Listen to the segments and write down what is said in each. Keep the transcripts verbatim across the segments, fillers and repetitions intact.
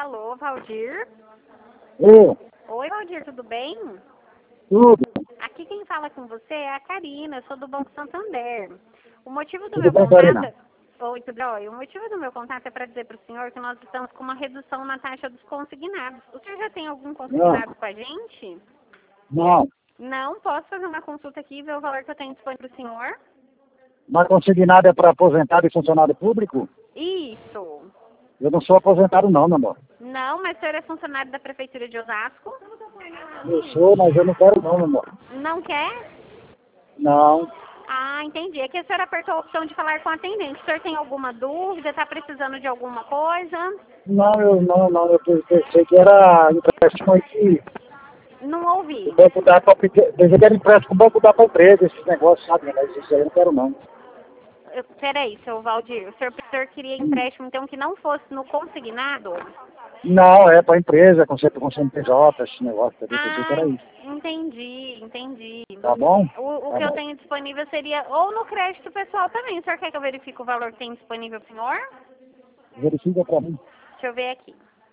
Alô, Valdir? Ô, Oi, Valdir, tudo bem? tudo. Aqui quem fala com você é a Karina, eu sou do Banco Santander. O motivo do Tudo meu bem, contato... Karina? Oi, tudo bem? O motivo do meu contato é para dizer para o senhor que nós estamos com uma redução na taxa dos consignados. O senhor já tem algum Não, consignado com a gente? não. Não, posso fazer uma consulta aqui e ver o valor que eu tenho disponível para o senhor? Mas consignado é para aposentado e funcionário público? Isso. Eu não sou aposentado não, meu amor. Não, mas o senhor é funcionário da Prefeitura de Osasco? Eu sou, mas eu não quero não, meu amor. Não quer? Não. Ah, entendi. É que a senhora apertou a opção de falar com o atendente. O senhor tem alguma dúvida? Está precisando de alguma coisa? Não, eu não, não. Eu pensei que era empréstimo aí que Não o ouvi. banco dá para... Pensei que era empréstimo que o banco dá para empresa, esses negócios, sabe? Mas isso aí eu não quero não. Eu, peraí, seu Valdir. O senhor, o senhor queria Hum. empréstimo, então, que não fosse no consignado? Não, é para empresa, conceito com C N P J, esse negócio. Eu pensei que Ah, era isso. entendi, entendi. Tá bom? O, o Tá que eu bom. tenho disponível seria ou no crédito pessoal também. O senhor quer que eu verifique o valor que tem disponível para o senhor? Verifica para mim. Deixa eu ver aqui.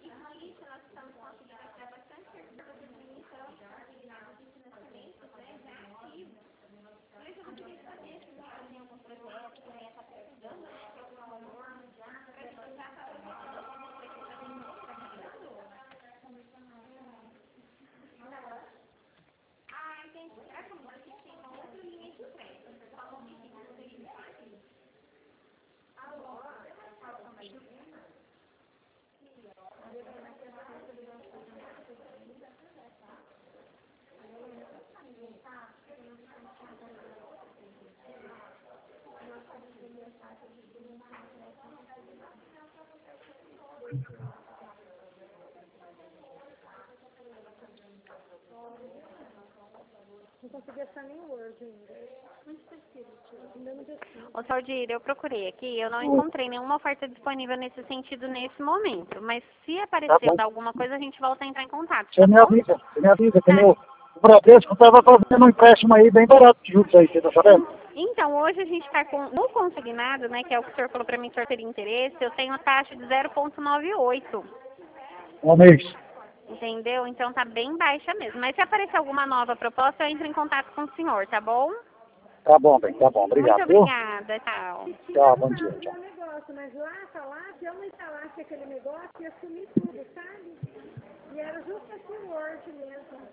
Não consegui achar nem o Word ainda. Onde está escrito? Ainda não desci. Ô, Valdir, eu procurei aqui, eu não encontrei nenhuma oferta disponível nesse sentido nesse momento. Mas se Tá aparecer bom. alguma coisa, a gente volta a entrar em contato, Você tá me bom? avisa, você me avisa, que Tá. nem o o Bradesco estava fazendo um empréstimo aí bem barato de juros aí, você tá sabendo? Então, hoje a gente está com, no consignado, né, que é o que o senhor falou para mim que o senhor teria interesse, eu tenho taxa de zero vírgula noventa e oito, Um mês. entendeu? Então tá bem baixa mesmo. Mas se aparecer alguma nova proposta, eu entro em contato com o senhor, tá bom? Tá bom, bem, tá bom, Muito obrigado, viu? obrigada, tchau. Tchau, Tinha bom dia, instalar tchau. meu negócio, mas lá falar, se eu não instalasse aquele negócio, ia sumir tudo, sabe? E era justo esse Word mesmo.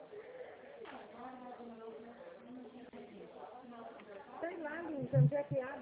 Sei lá, Linda, onde é que abre?